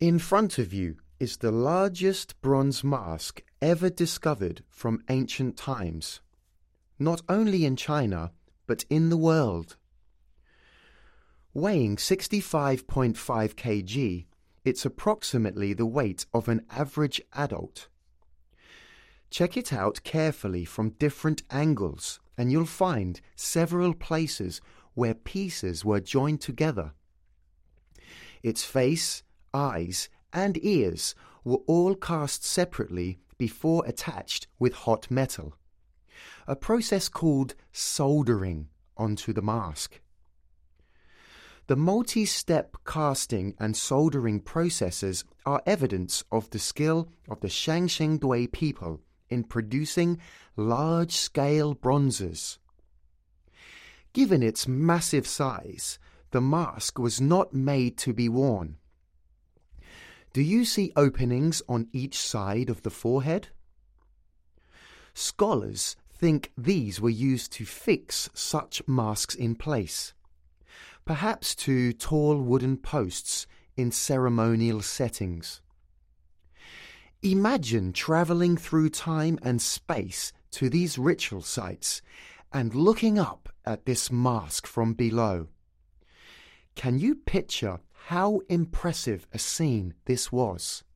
In front of you is the largest bronze mask ever discovered from ancient times, not only in China, but in the world. Weighing 65.5 kg, it's approximately the weight of an average adult. Check it out carefully from different angles and you'll find several places where pieces were joined together. Its face, eyes and ears were all cast separately before attached with hot metal, a process called soldering onto the mask. The multi-step casting and soldering processes are evidence of the skill of the Shangxingdui people in producing large-scale bronzes. Given its massive size, the mask was not made to be worn. Do you see openings on each side of the forehead? Scholars think these were used to fix such masks in place, perhaps to tall wooden posts in ceremonial settings. Imagine travelling through time and space to these ritual sites and looking up at this mask from below. Can you picture how impressive a scene this was?